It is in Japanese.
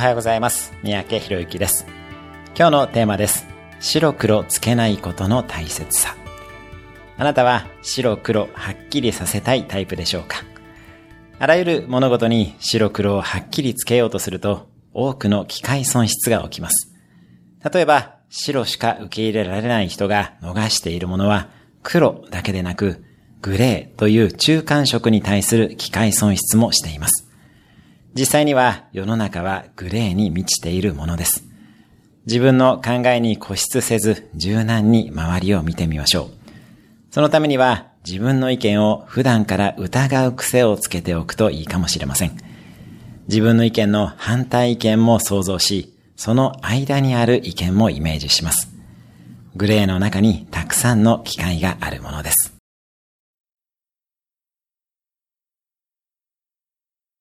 はようございます。三宅博之です。今日のテーマです。白黒つけないことの大切さ。あなたは白黒はっきりさせたいタイプでしょうか？あらゆる物事に白黒をはっきりつけようとすると、多くの機会損失が起きます。例えば、白しか受け入れられない人が逃しているものは、黒だけでなく、グレーという中間色に対する機会損失もしています。実際には世の中はグレーに満ちているものです。自分の考えに固執せず、柔軟に周りを見てみましょう。そのためには自分の意見を普段から疑う癖をつけておくといいかもしれません。自分の意見の反対意見も想像し、その間にある意見もイメージします。グレーの中にたくさんの機会があるものです。